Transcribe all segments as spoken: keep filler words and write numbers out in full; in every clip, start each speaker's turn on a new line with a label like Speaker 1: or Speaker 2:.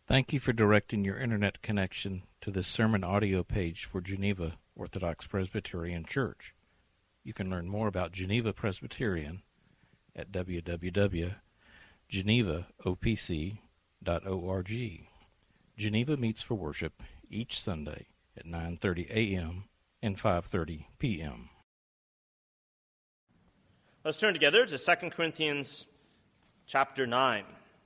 Speaker 1: Thank you for directing your internet connection to this sermon audio page for Geneva Orthodox Presbyterian Church. You can learn more about Geneva Presbyterian at w w w dot geneva o p c dot org. Geneva meets for worship each Sunday at nine thirty a m and five thirty p m
Speaker 2: Let's turn together to Second Corinthians chapter nine.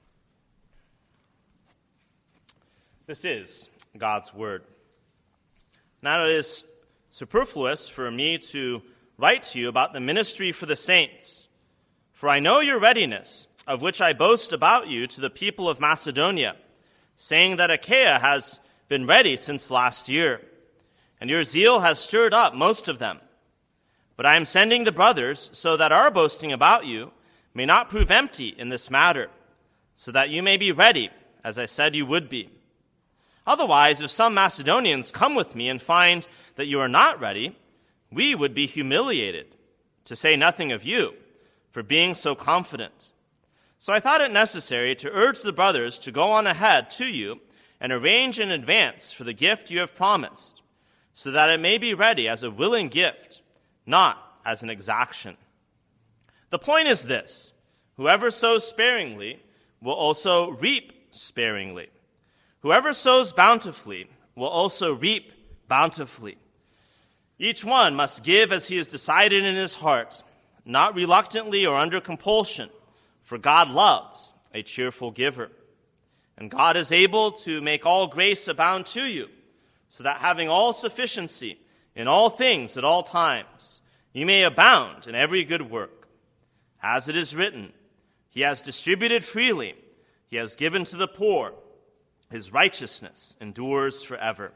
Speaker 2: This is God's Word. Now it is superfluous for me to write to you about the ministry for the saints, for I know your readiness, of which I boast about you to the people of Macedonia, saying that Achaia has been ready since last year, and your zeal has stirred up most of them. But I am sending the brothers so that our boasting about you may not prove empty in this matter, so that you may be ready, as I said you would be. Otherwise, if some Macedonians come with me and find that you are not ready, we would be humiliated, to say nothing of you, for being so confident. So I thought it necessary to urge the brothers to go on ahead to you and arrange in advance for the gift you have promised, so that it may be ready as a willing gift, not as an exaction. The point is this: whoever sows sparingly will also reap sparingly. Whoever sows bountifully will also reap bountifully. Each one must give as he has decided in his heart, not reluctantly or under compulsion, for God loves a cheerful giver. And God is able to make all grace abound to you, so that having all sufficiency in all things at all times, you may abound in every good work. As it is written, He has distributed freely, He has given to the poor, His righteousness endures forever.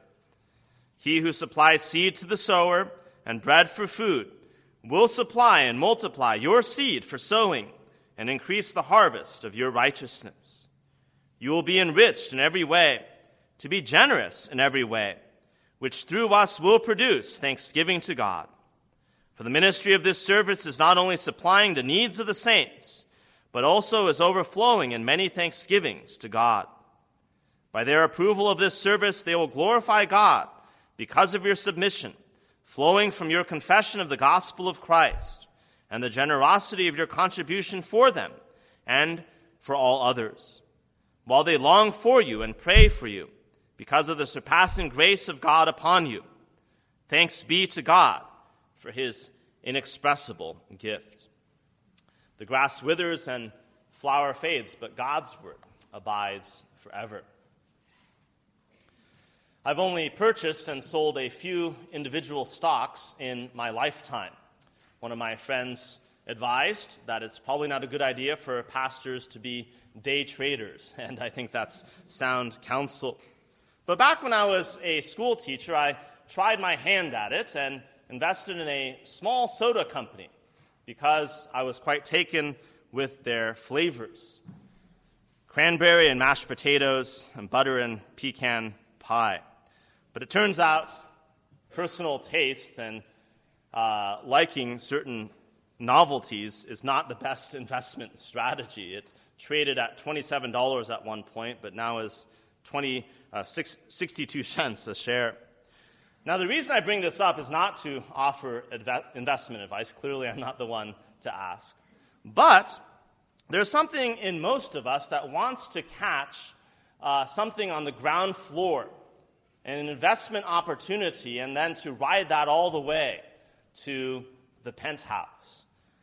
Speaker 2: He who supplies seed to the sower and bread for food will supply and multiply your seed for sowing and increase the harvest of your righteousness. You will be enriched in every way, to be generous in every way, which through us will produce thanksgiving to God. For the ministry of this service is not only supplying the needs of the saints, but also is overflowing in many thanksgivings to God. By their approval of this service, they will glorify God because of your submission, flowing from your confession of the gospel of Christ and the generosity of your contribution for them and for all others, while they long for you and pray for you because of the surpassing grace of God upon you. Thanks be to God for his inexpressible gift. The grass withers and flower fades, but God's word abides forever. I've only purchased and sold a few individual stocks in my lifetime. One of my friends advised that it's probably not a good idea for pastors to be day traders, and I think that's sound counsel. But back when I was a school teacher, I tried my hand at it and invested in a small soda company because I was quite taken with their flavors: cranberry and mashed potatoes and butter and pecan pie. But it turns out personal tastes and uh, liking certain novelties is not the best investment strategy. It traded at twenty-seven dollars at one point, but now is twenty, uh, six, sixty-two cents a share. Now, the reason I bring this up is not to offer adve- investment advice. Clearly, I'm not the one to ask. But there's something in most of us that wants to catch uh, something on the ground floor, an investment opportunity, and then to ride that all the way to the penthouse.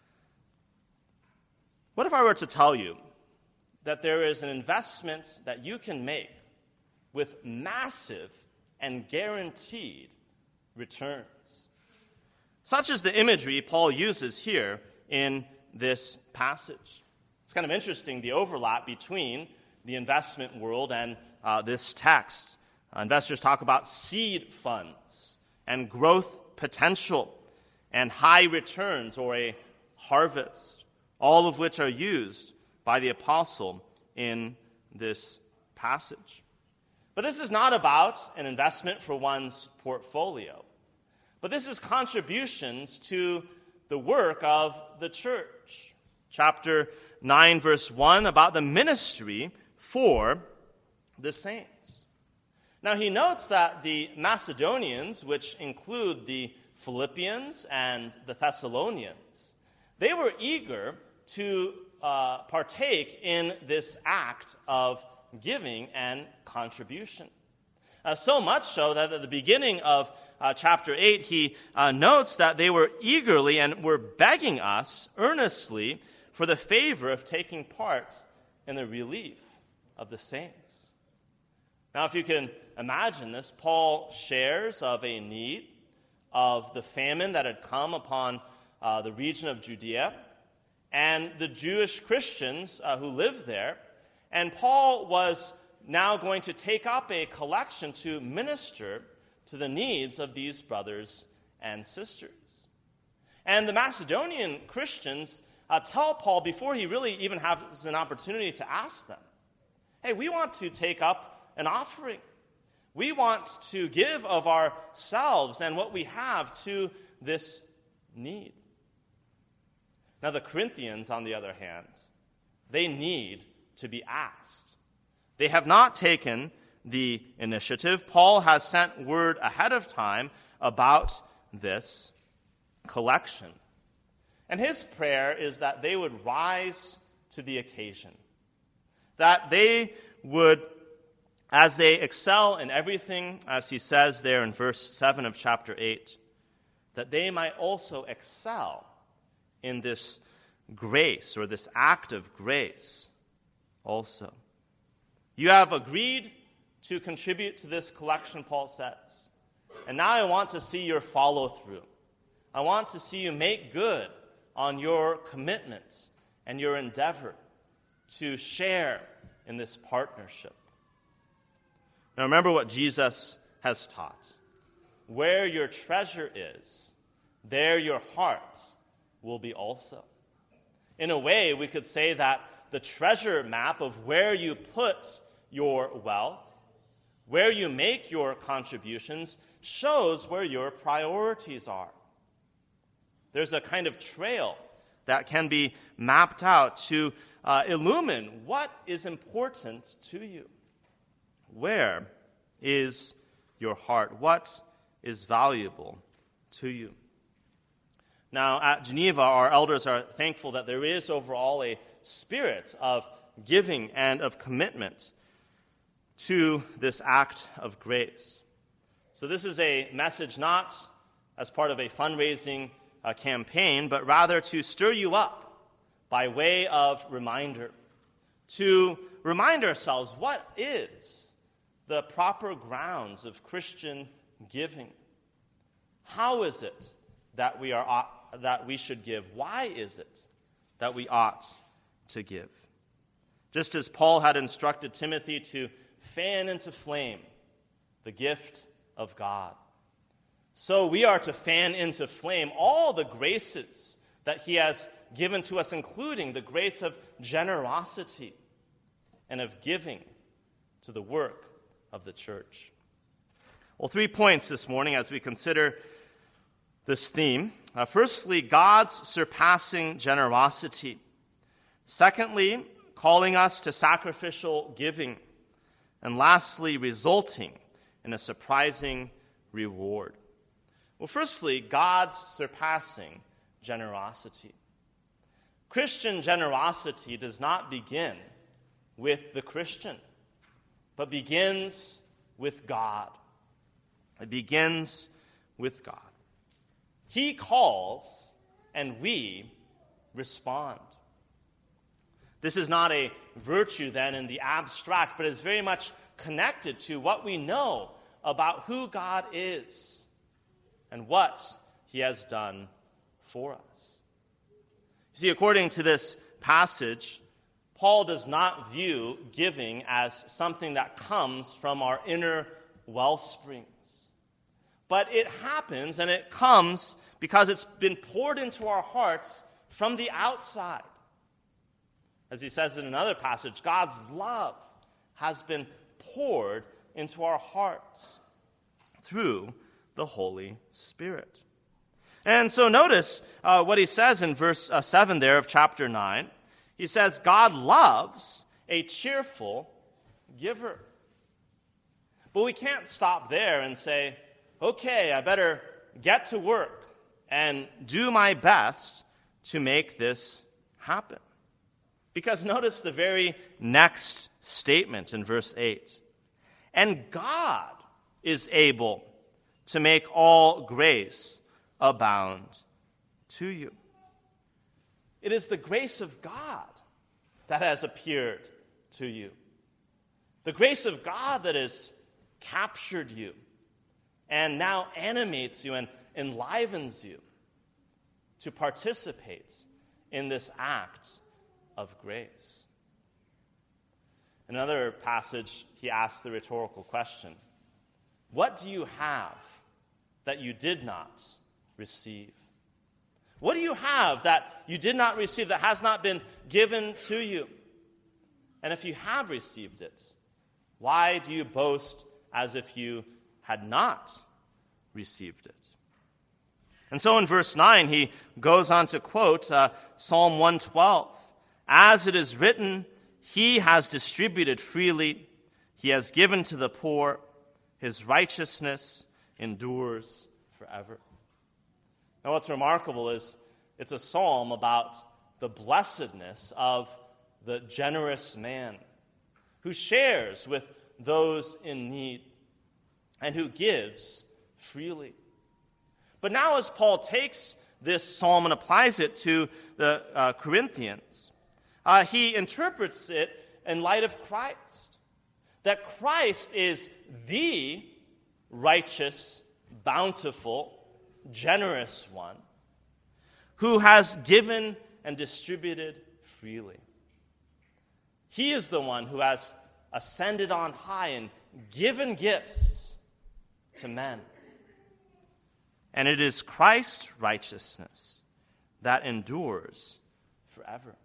Speaker 2: What if I were to tell you that there is an investment that you can make with massive and guaranteed returns? Such is the imagery Paul uses here in this passage. It's kind of interesting, the overlap between the investment world and uh, this text. Uh, investors talk about seed funds and growth potential and high returns or a harvest, all of which are used by the apostle in this passage. But this is not about an investment for one's portfolio, but this is contributions to the work of the church. Chapter nine, verse one, about the ministry for the saints. Now he notes that the Macedonians, which include the Philippians and the Thessalonians, they were eager to uh, partake in this act of giving and contribution. Uh, so much so that at the beginning of uh, chapter eight, he uh, notes that they were eagerly and were begging us earnestly for the favor of taking part in the relief of the saints. Now, if you can imagine this, Paul shares of a need of the famine that had come upon uh, the region of Judea and the Jewish Christians uh, who lived there. And Paul was now going to take up a collection to minister to the needs of these brothers and sisters. And the Macedonian Christians uh, tell Paul, before he really even has an opportunity to ask them, hey, we want to take up an offering. We want to give of ourselves and what we have to this need. Now, the Corinthians, on the other hand, they need to be asked. They have not taken the initiative. Paul has sent word ahead of time about this collection. And his prayer is that they would rise to the occasion, that they would, as they excel in everything, as he says there in verse seven of chapter eight, that they might also excel in this grace, or this act of grace also. You have agreed to contribute to this collection, Paul says. And now I want to see your follow-through. I want to see you make good on your commitment and your endeavor to share in this partnership. Now remember what Jesus has taught. Where your treasure is, there your heart will be also. In a way, we could say that the treasure map of where you put your wealth, where you make your contributions, shows where your priorities are. There's a kind of trail that can be mapped out to uh, illumine what is important to you. Where is your heart? What is valuable to you? Now, at Geneva, our elders are thankful that there is overall a spirit of giving and of commitment to this act of grace. So this is a message not as part of a fundraising uh, campaign, but rather to stir you up by way of reminder, to remind ourselves what is the proper grounds of Christian giving. How is it that we are that we should give? Why is it that we ought to give? Just as Paul had instructed Timothy to fan into flame the gift of God, so we are to fan into flame all the graces that he has given to us, including the grace of generosity and of giving to the work of the church. Well, three points this morning as we consider this theme. Uh, firstly, God's surpassing generosity. Secondly, calling us to sacrificial giving. And lastly, resulting in a surprising reward. Well, firstly, God's surpassing generosity. Christian generosity does not begin with the Christian, but begins with God. It begins with God. He calls, and we respond. This is not a virtue, then, in the abstract, but is very much connected to what we know about who God is and what he has done for us. You see, according to this passage, Paul does not view giving as something that comes from our inner wellsprings. But it happens, and it comes because it's been poured into our hearts from the outside. As he says in another passage, God's love has been poured into our hearts through the Holy Spirit. And so notice uh, what he says in verse uh, seven there of chapter nine. He says, God loves a cheerful giver. But we can't stop there and say, okay, I better get to work and do my best to make this happen. Because notice the very next statement in verse eight. And God is able to make all grace abound to you. It is the grace of God that has appeared to you. The grace of God that has captured you and now animates you and enlivens you to participate in this act of grace. In another passage, he asks the rhetorical question, what do you have that you did not receive? What do you have that you did not receive, that has not been given to you? And if you have received it, why do you boast as if you had not received it? And so in verse nine, he goes on to quote uh, Psalm one twelve. As it is written, he has distributed freely, he has given to the poor, his righteousness endures forever. Now what's remarkable is it's a psalm about the blessedness of the generous man who shares with those in need and who gives freely. But now as Paul takes this psalm and applies it to the uh, Corinthians, uh, he interprets it in light of Christ. That Christ is the righteous, bountiful, generous one who has given and distributed freely. He is the one who has ascended on high and given gifts to men. And it is Christ's righteousness that endures forever.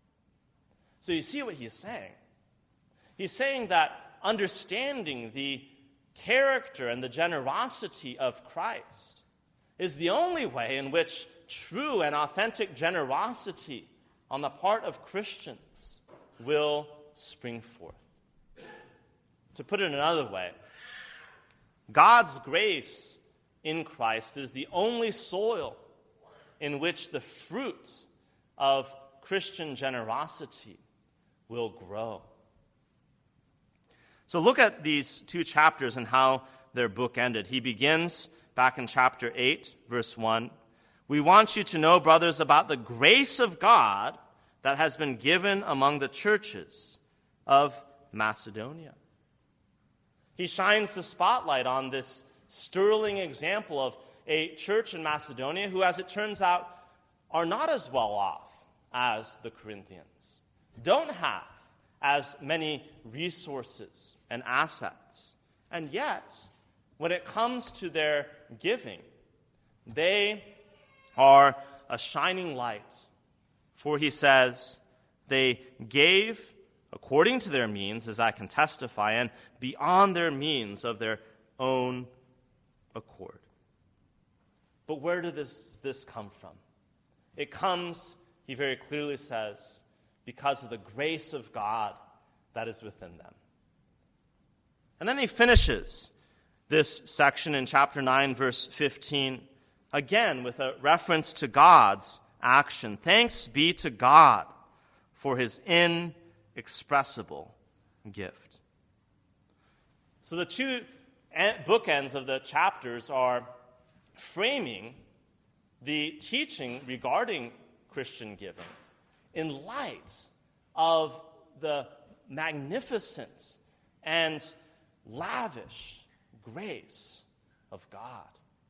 Speaker 2: So you see what he's saying. He's saying that understanding the character and the generosity of Christ is the only way in which true and authentic generosity on the part of Christians will spring forth. To put it another way, God's grace in Christ is the only soil in which the fruit of Christian generosity will grow. So look at these two chapters and how they're bookended. He begins back in chapter eight, verse one. We want you to know, brothers, about the grace of God that has been given among the churches of Macedonia. He shines the spotlight on this sterling example of a church in Macedonia who, as it turns out, are not as well off as the Corinthians, don't have as many resources and assets. And yet, when it comes to their giving, they are a shining light. For he says, they gave according to their means, as I can testify, and beyond their means of their own accord. But where did this, this come from? It comes, he very clearly says, because of the grace of God that is within them. And then he finishes this section in chapter nine, verse fifteen, again with a reference to God's action. Thanks be to God for his inexpressible gift. So the two bookends of the chapters are framing the teaching regarding Christian giving in light of the magnificent and lavish grace of God.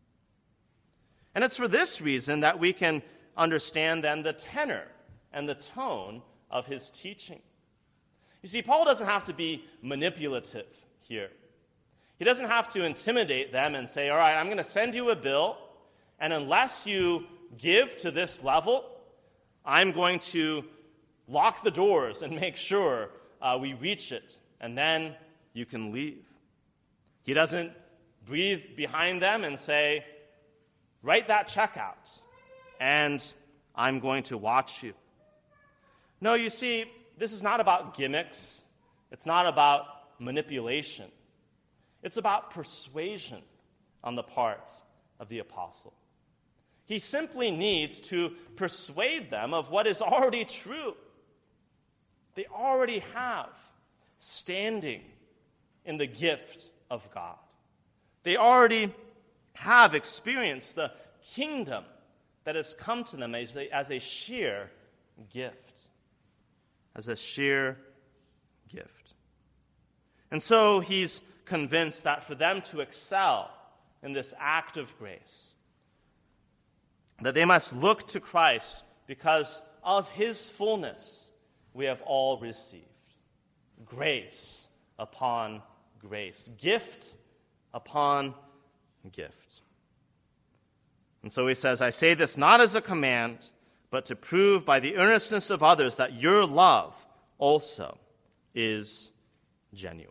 Speaker 2: And it's for this reason that we can understand then the tenor and the tone of his teaching. You see, Paul doesn't have to be manipulative here. He doesn't have to intimidate them and say, all right, I'm going to send you a bill, and unless you give to this level, I'm going to lock the doors and make sure uh, we reach it, and then you can leave. He doesn't breathe behind them and say, write that check out, and I'm going to watch you. No, you see, this is not about gimmicks. It's not about manipulation. It's about persuasion on the part of the apostle. He simply needs to persuade them of what is already true. They already have standing in the gift of God. They already have experienced the kingdom that has come to them as a, as a sheer gift. As a sheer gift. And so he's convinced that for them to excel in this act of grace, that they must look to Christ because of his fullness we have all received. Grace upon grace. Gift upon gift. And so he says, I say this not as a command, but to prove by the earnestness of others that your love also is genuine.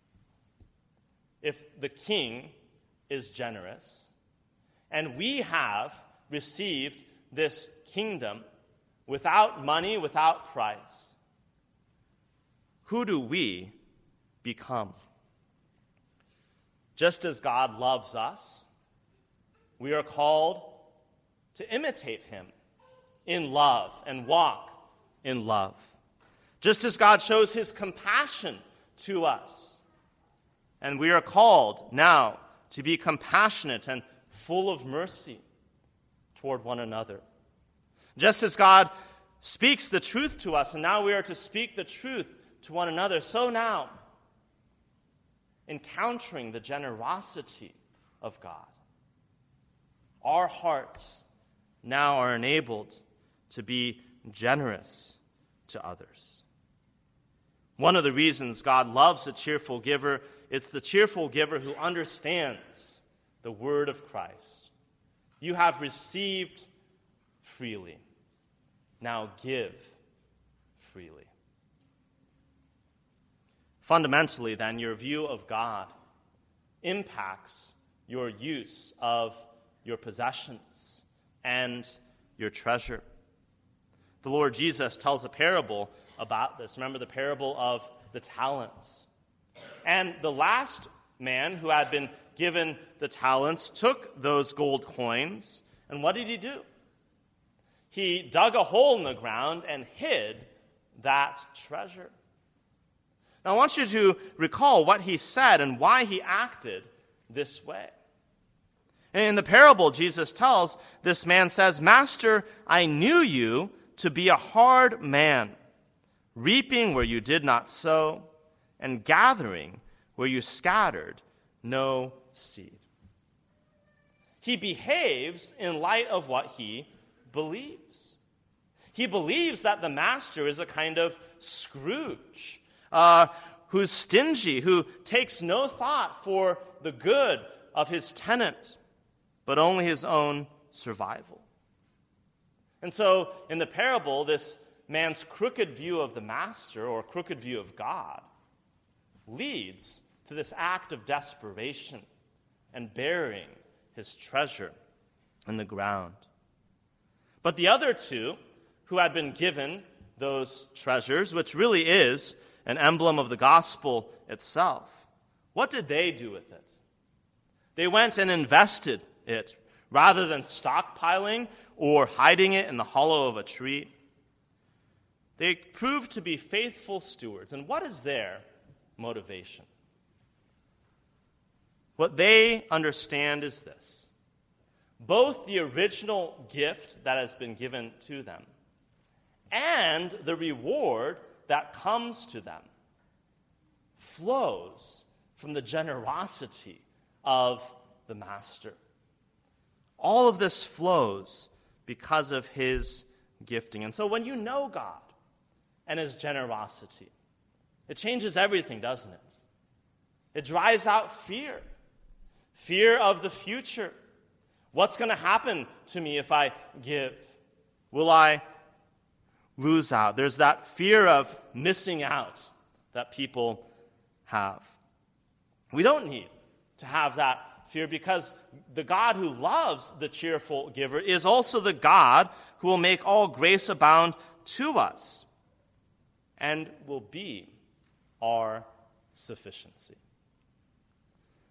Speaker 2: If the king is generous, and we have received this kingdom without money, without price, who do we become? Just as God loves us, we are called to imitate him in love and walk in love. Just as God shows his compassion to us, and we are called now to be compassionate and full of mercy toward one another. Just as God speaks the truth to us, and now we are to speak the truth to one another, so now, encountering the generosity of God, our hearts now are enabled to be generous to others. One of the reasons God loves a cheerful giver, it's the cheerful giver who understands the word of Christ. You have received freely. Now give freely. Fundamentally, then, your view of God impacts your use of your possessions and your treasure. The Lord Jesus tells a parable about this. Remember the parable of the talents. And the last man who had been given the talents took those gold coins, and what did he do? He dug a hole in the ground and hid that treasure. Now I want you to recall what he said and why he acted this way. In the parable Jesus tells, this man says, Master, I knew you to be a hard man, reaping where you did not sow, and gathering where you scattered no seed. He behaves in light of what he believes. He believes that the master is a kind of Scrooge, uh, who's stingy, who takes no thought for the good of his tenant, but only his own survival. And so, in the parable, this man's crooked view of the master, or crooked view of God, leads to this act of desperation and burying his treasure in the ground. But the other two, who had been given those treasures, which really is an emblem of the gospel itself, what did they do with it? They went and invested it, rather than stockpiling or hiding it in the hollow of a tree. They proved to be faithful stewards. And what is their motivation? What they understand is this: both the original gift that has been given to them and the reward that comes to them flows from the generosity of the master. All of this flows because of his gifting. And so when you know God and his generosity, it changes everything, doesn't it? It drives out fear. Fear of the future. What's going to happen to me if I give? Will I lose out? There's that fear of missing out that people have. We don't need to have that fear, because the God who loves the cheerful giver is also the God who will make all grace abound to us and will be our sufficiency.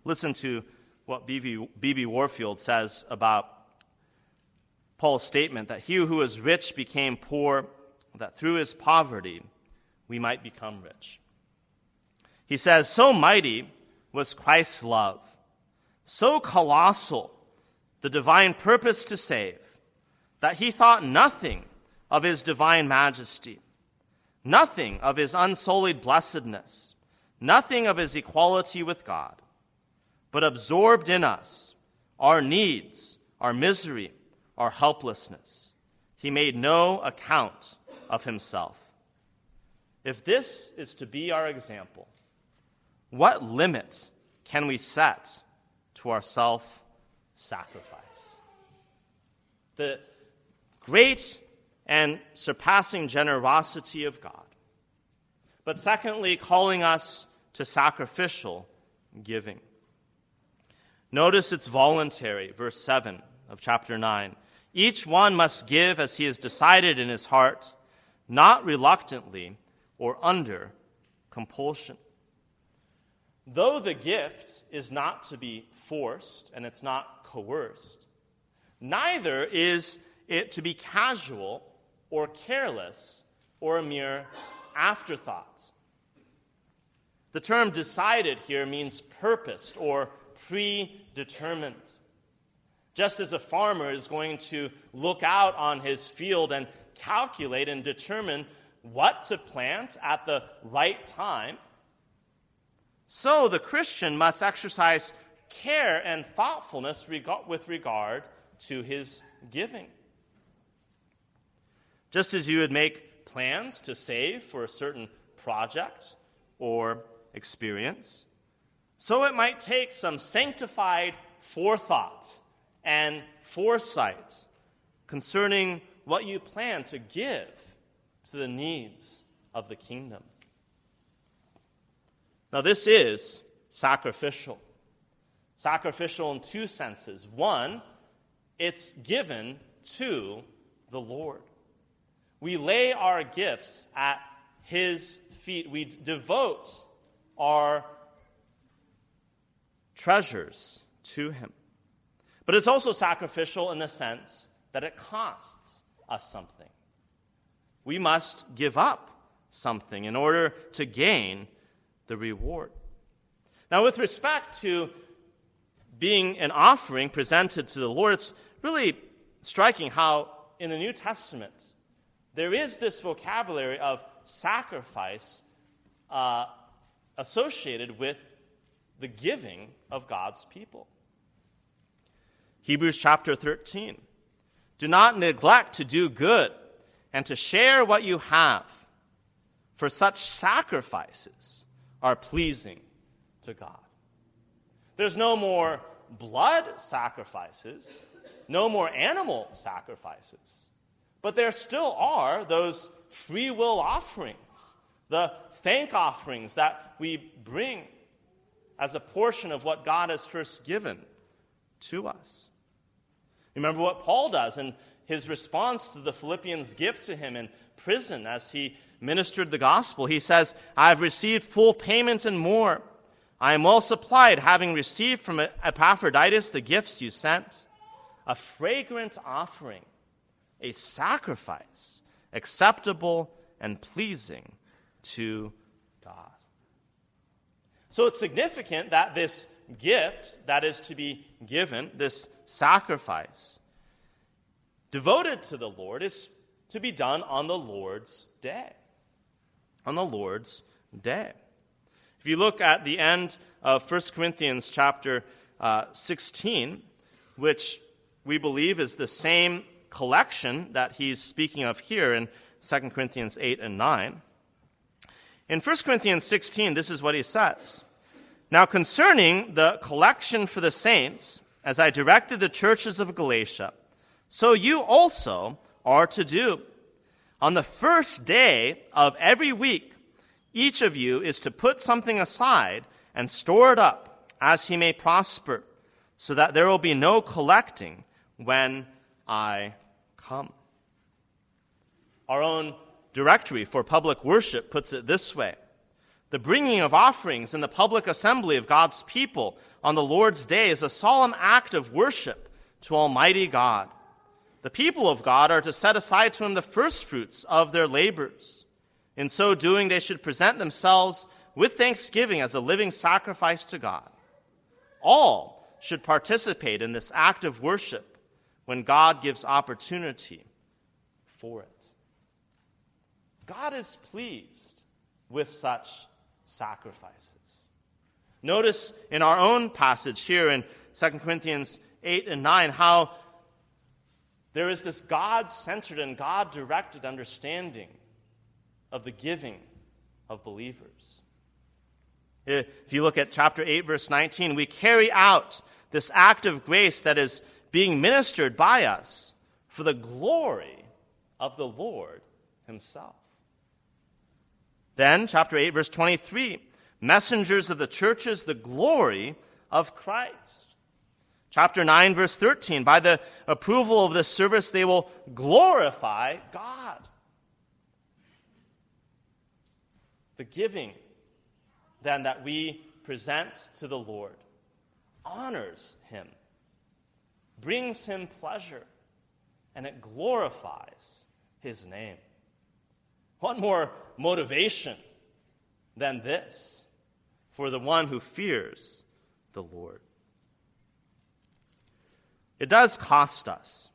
Speaker 2: Listen to what B B Warfield says about Paul's statement that he who is rich became poor, that through his poverty we might become rich. He says, so mighty was Christ's love, so colossal the divine purpose to save, that he thought nothing of his divine majesty, nothing of his unsullied blessedness, nothing of his equality with God, but absorbed in us our needs, our misery, our helplessness. He made no account of himself. If this is to be our example, what limit can we set to our self-sacrifice? The great and surpassing generosity of God. But secondly, calling us to sacrificial giving. Notice it's voluntary, verse seven of chapter nine. Each one must give as he has decided in his heart, not reluctantly or under compulsion. Though the gift is not to be forced and it's not coerced, neither is it to be casual or careless or a mere afterthought. The term decided here means purposed or predetermined. Just as a farmer is going to look out on his field and calculate and determine what to plant at the right time, so the Christian must exercise care and thoughtfulness with regard to his giving. Just as you would make plans to save for a certain project or experience, so it might take some sanctified forethought and foresight concerning what you plan to give to the needs of the kingdom. Now, this is sacrificial. Sacrificial in two senses. One, it's given to the Lord. We lay our gifts at his feet. We devote our treasures to him. But it's also sacrificial in the sense that it costs us something. We must give up something in order to gain the reward. Now, with respect to being an offering presented to the Lord, it's really striking how in the New Testament there is this vocabulary of sacrifice uh, associated with the giving of God's people. Hebrews chapter thirteen. Do not neglect to do good and to share what you have, for such sacrifices are pleasing to God. There's no more blood sacrifices, no more animal sacrifices, but there still are those free will offerings, the thank offerings that we bring as a portion of what God has first given to us. Remember what Paul does in his response to the Philippians' gift to him in prison as he ministered the gospel. He says, I have received full payment and more. I am well supplied, having received from Epaphroditus the gifts you sent, a fragrant offering, a sacrifice, acceptable and pleasing to God. So it's significant that this gift that is to be given, this sacrifice, devoted to the Lord, is to be done on the Lord's day. On the Lord's day. If you look at the end of First Corinthians chapter uh, sixteen, which we believe is the same collection that he's speaking of here in Second Corinthians eight and nine. In First Corinthians sixteen, this is what he says. Now concerning the collection for the saints, as I directed the churches of Galatia, so you also are to do. On the first day of every week, each of you is to put something aside and store it up as he may prosper, so that there will be no collecting when I come. Our own directory for public worship puts it this way. The bringing of offerings in the public assembly of God's people on the Lord's day is a solemn act of worship to Almighty God. The people of God are to set aside to him the firstfruits of their labors. In so doing, they should present themselves with thanksgiving as a living sacrifice to God. All should participate in this act of worship when God gives opportunity for it. God is pleased with such sacrifices. Notice in our own passage here in Second Corinthians eight and nine how there is this God-centered and God-directed understanding of the giving of believers. If you look at chapter eight, verse nineteen, we carry out this act of grace that is being ministered by us for the glory of the Lord himself. Then, chapter eight, verse twenty-three, messengers of the churches, the glory of Christ. Chapter nine, verse thirteen, by the approval of this service, they will glorify God. The giving, then, that we present to the Lord honors him, brings him pleasure, and it glorifies his name. What more motivation than this for the one who fears the Lord? It does cost us.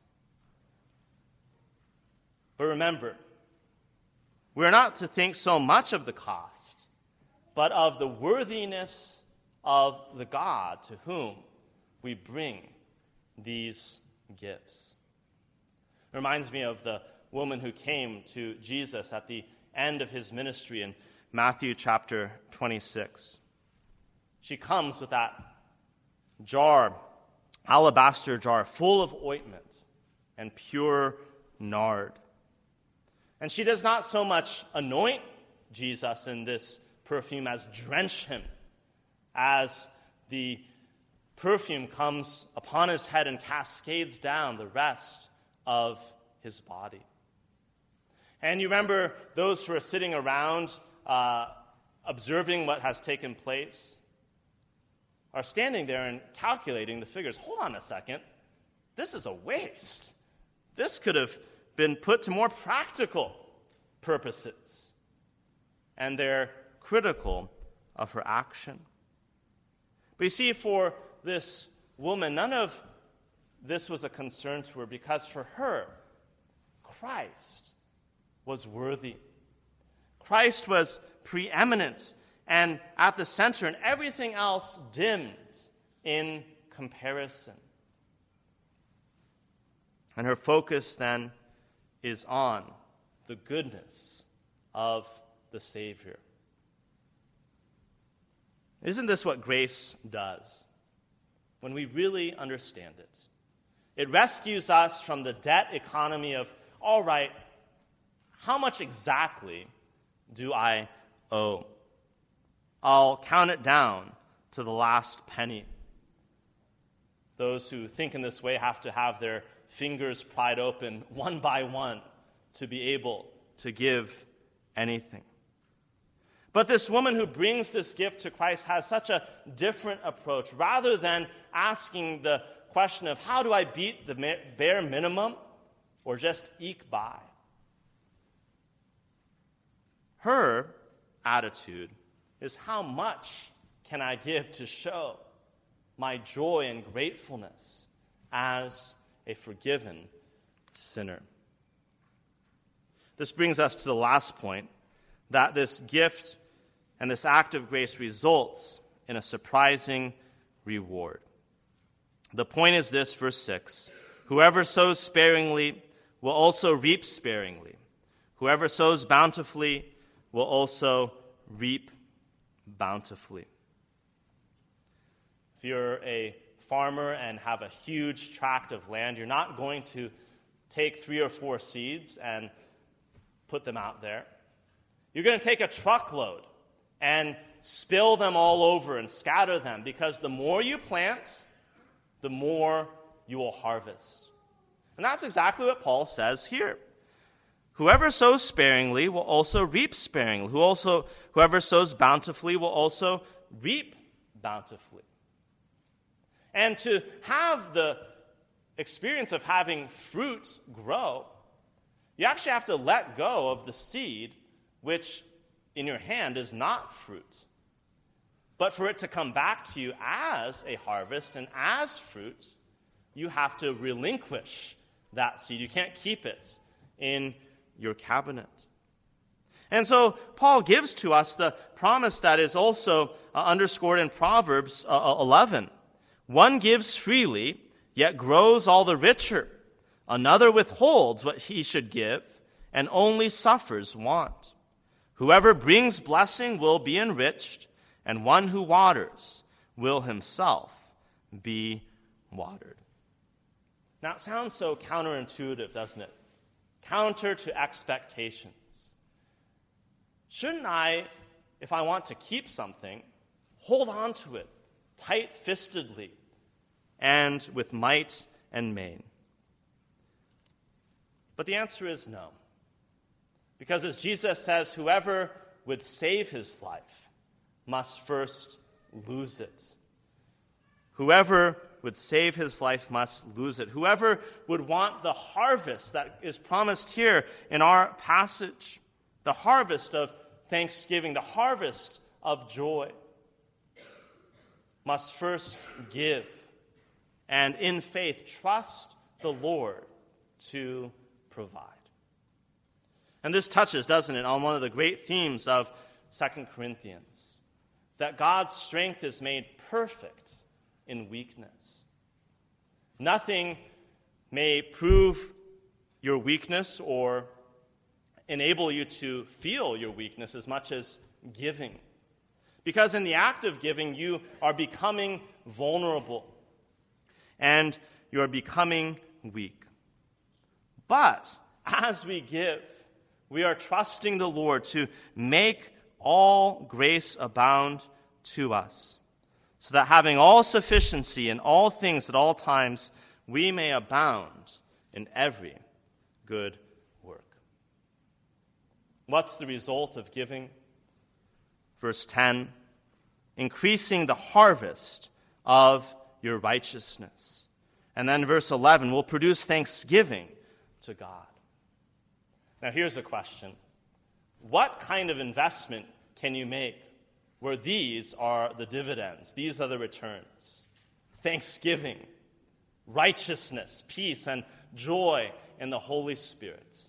Speaker 2: But remember, we're not to think so much of the cost, but of the worthiness of the God to whom we bring these gifts. It reminds me of the woman who came to Jesus at the end of his ministry in Matthew chapter twenty-six. She comes with that jar, alabaster jar, full of ointment and pure nard. And she does not so much anoint Jesus in this perfume as drench him, as the perfume comes upon his head and cascades down the rest of his body. And you remember those who are sitting around uh, observing what has taken place are standing there and calculating the figures. Hold on a second. This is a waste. This could have been put to more practical purposes. And they're critical of her action. But you see, for this woman, none of this was a concern to her, because for her, Christ was worthy. Christ was preeminent and at the center, and everything else dimmed in comparison. And her focus then is on the goodness of the Savior. Isn't this what grace does? When we really understand it, it rescues us from the debt economy of, all right, how much exactly do I owe? I'll count it down to the last penny. Those who think in this way have to have their fingers pried open one by one to be able to give anything. But this woman who brings this gift to Christ has such a different approach. Rather than asking the question of how do I beat the bare minimum or just eke by, her attitude is how much can I give to show my joy and gratefulness as a forgiven sinner. This brings us to the last point, that this gift and this act of grace results in a surprising reward. The point is this, verse six, whoever sows sparingly will also reap sparingly. Whoever sows bountifully will also reap bountifully. If you're a farmer and have a huge tract of land, you're not going to take three or four seeds and put them out there. You're going to take a truckload and spill them all over and scatter them, because the more you plant, the more you will harvest. And that's exactly what Paul says here. Whoever sows sparingly will also reap sparingly. Who also, whoever sows bountifully will also reap bountifully. And to have the experience of having fruit grow, you actually have to let go of the seed, which in your hand is not fruit. But for it to come back to you as a harvest and as fruit, you have to relinquish that seed. You can't keep it in your cabinet. And so Paul gives to us the promise that is also uh, underscored in Proverbs uh, eleven. One gives freely, yet grows all the richer. Another withholds what he should give, and only suffers want. Whoever brings blessing will be enriched, and one who waters will himself be watered. Now, it sounds so counterintuitive, doesn't it? Counter to expectations. Shouldn't I, if I want to keep something, hold on to it tight-fistedly and with might and main? But the answer is no. Because as Jesus says, whoever would save his life must first lose it. Whoever would save his life must lose it. Whoever would want the harvest that is promised here in our passage, the harvest of thanksgiving, the harvest of joy, must first give and in faith trust the Lord to provide. And this touches, doesn't it, on one of the great themes of Second Corinthians, that God's strength is made perfect in weakness. Nothing may prove your weakness or enable you to feel your weakness as much as giving. Because in the act of giving, you are becoming vulnerable and you are becoming weak. But as we give, we are trusting the Lord to make all grace abound to us, so that having all sufficiency in all things at all times, we may abound in every good work. What's the result of giving? Verse ten, increasing the harvest of your righteousness. And then verse eleven, will produce thanksgiving to God. Now here's a question. What kind of investment can you make where these are the dividends, these are the returns? Thanksgiving, righteousness, peace, and joy in the Holy Spirit.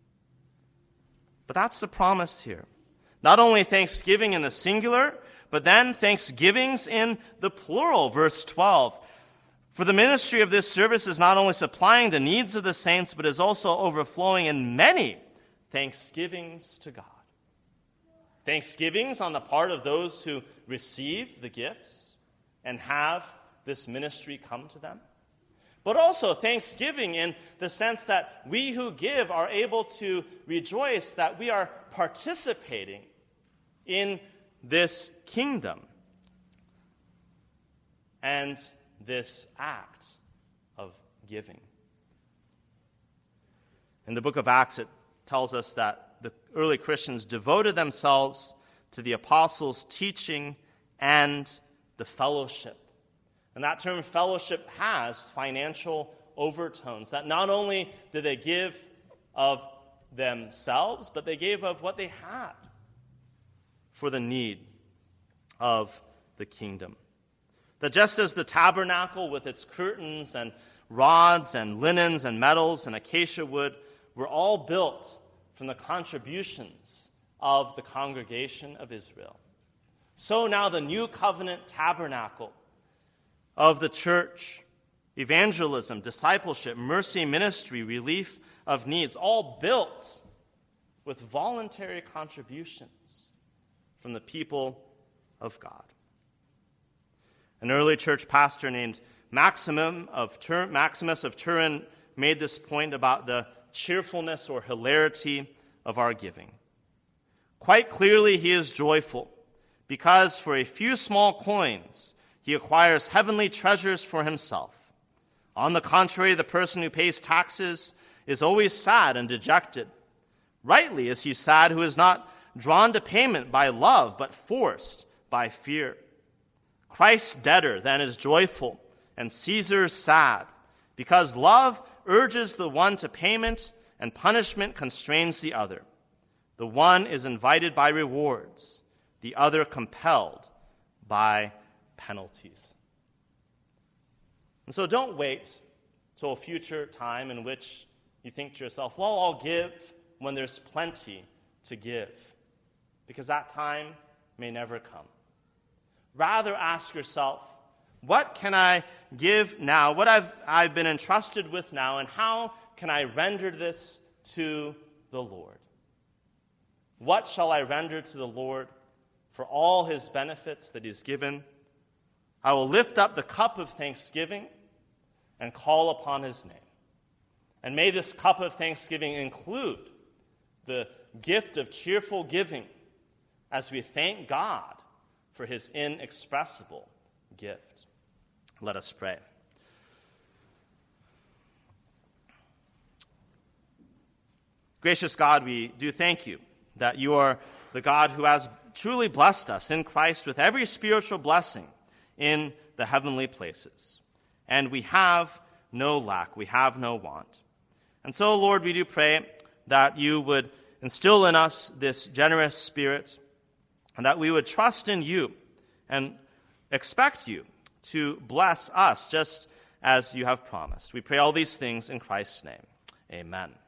Speaker 2: But that's the promise here. Not only thanksgiving in the singular, but then thanksgivings in the plural, verse twelve. For the ministry of this service is not only supplying the needs of the saints, but is also overflowing in many thanksgivings to God. Thanksgivings on the part of those who receive the gifts and have this ministry come to them. But also thanksgiving in the sense that we who give are able to rejoice that we are participating in this kingdom and this act of giving. In the book of Acts, it tells us that the early Christians devoted themselves to the apostles' teaching and the fellowship. And that term fellowship has financial overtones, that not only did they give of themselves, but they gave of what they had for the need of the kingdom. That just as the tabernacle with its curtains and rods and linens and metals and acacia wood were all built from the contributions of the congregation of Israel, so now the new covenant tabernacle of the church, evangelism, discipleship, mercy, ministry, relief of needs, all built with voluntary contributions from the people of God. An early church pastor named Maximum of Tur- Maximus of Turin made this point about the cheerfulness or hilarity of our giving. Quite clearly he is joyful, because for a few small coins he acquires heavenly treasures for himself. On the contrary, the person who pays taxes is always sad and dejected, Rightly is he sad who is not drawn to payment by love, but forced by fear. Christ's debtor then is joyful, and Caesar's sad, because love urges the one to payment, and punishment constrains the other. The one is invited by rewards, the other compelled by penalties. And so don't wait till a future time in which you think to yourself, well, I'll give when there's plenty to give, because that time may never come. Rather ask yourself, what can I give now, what I've, I've been entrusted with now, and how can I render this to the Lord? What shall I render to the Lord for all his benefits that he's given? I will lift up the cup of thanksgiving and call upon his name. And may this cup of thanksgiving include the gift of cheerful giving as we thank God for his inexpressible gift. Let us pray. Gracious God, we do thank you that you are the God who has truly blessed us in Christ with every spiritual blessing in the heavenly places. And we have no lack, we have no want. And so, Lord, we do pray that you would instill in us this generous spirit, and that we would trust in you and expect you to bless us just as you have promised. We pray all these things in Christ's name. Amen.